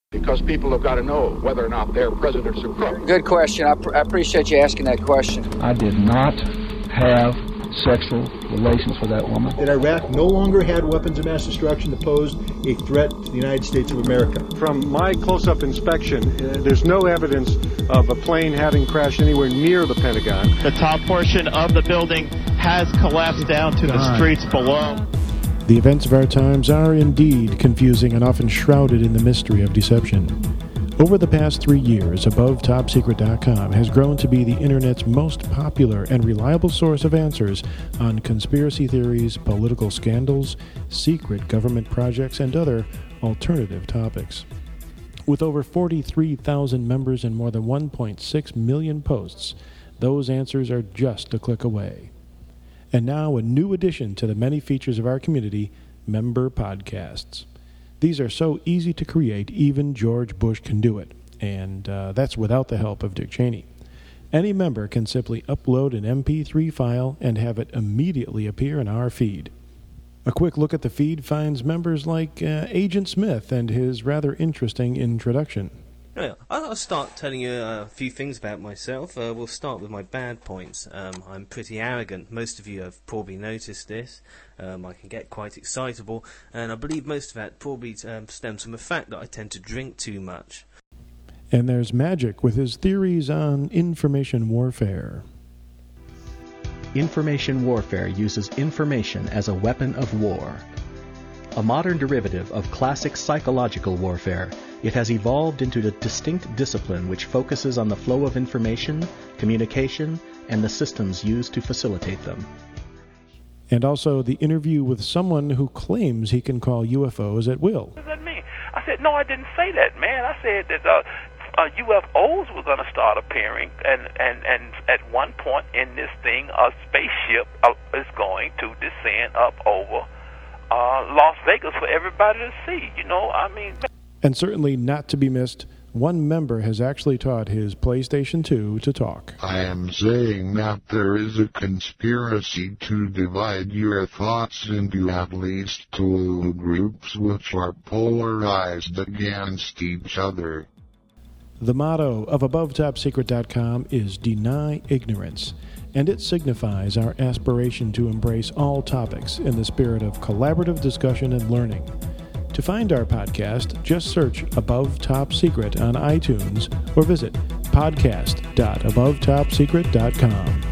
Because people have got to know whether or not their president's a crook. Good question. I appreciate you asking that question. I did not have sexual relations with that woman. That Iraq no longer had weapons of mass destruction that posed a threat to the United States of America. From my close-up inspection, there's no evidence of a plane having crashed anywhere near the Pentagon. The top portion of the building has collapsed down to the streets below. The events of our times are indeed confusing and often shrouded in the mystery of deception. Over the past 3 years, AboveTopSecret.com has grown to be the Internet's most popular and reliable source of answers on conspiracy theories, political scandals, secret government projects, and other alternative topics. With over 43,000 members and more than 1.6 million posts, those answers are just a click away. And now a new addition to the many features of our community, member podcasts. These are so easy to create, even George Bush can do it. And that's without the help of Dick Cheney. Any member can simply upload an MP3 file and have it immediately appear in our feed. A quick look at the feed finds members like Agent Smith and his rather interesting introduction. I'll start telling you a few things about myself. We'll start with my bad points. I'm pretty arrogant. Most of you have probably noticed this. I can get quite excitable, and I believe most of that probably stems from the fact that I tend to drink too much. And there's Magic with his theories on information warfare. Information warfare uses information as a weapon of war. A modern derivative of classic psychological warfare, it has evolved into a distinct discipline which focuses on the flow of information, communication, and the systems used to facilitate them. And also the interview with someone who claims he can call UFOs at will. What does that mean? I said, no, I didn't say that, man. I said that UFOs were going to start appearing, and at one point in this thing, a spaceship is going to descend up over Las Vegas for everybody to see. And certainly not to be missed, one member has actually taught his PlayStation 2 to talk. I am saying that there is a conspiracy to divide your thoughts into at least two groups which are polarized against each other. The motto of AboveTopSecret.com is Deny Ignorance, and it signifies our aspiration to embrace all topics in the spirit of collaborative discussion and learning. To find our podcast, just search Above Top Secret on iTunes or visit podcast.AboveTopSecret.com.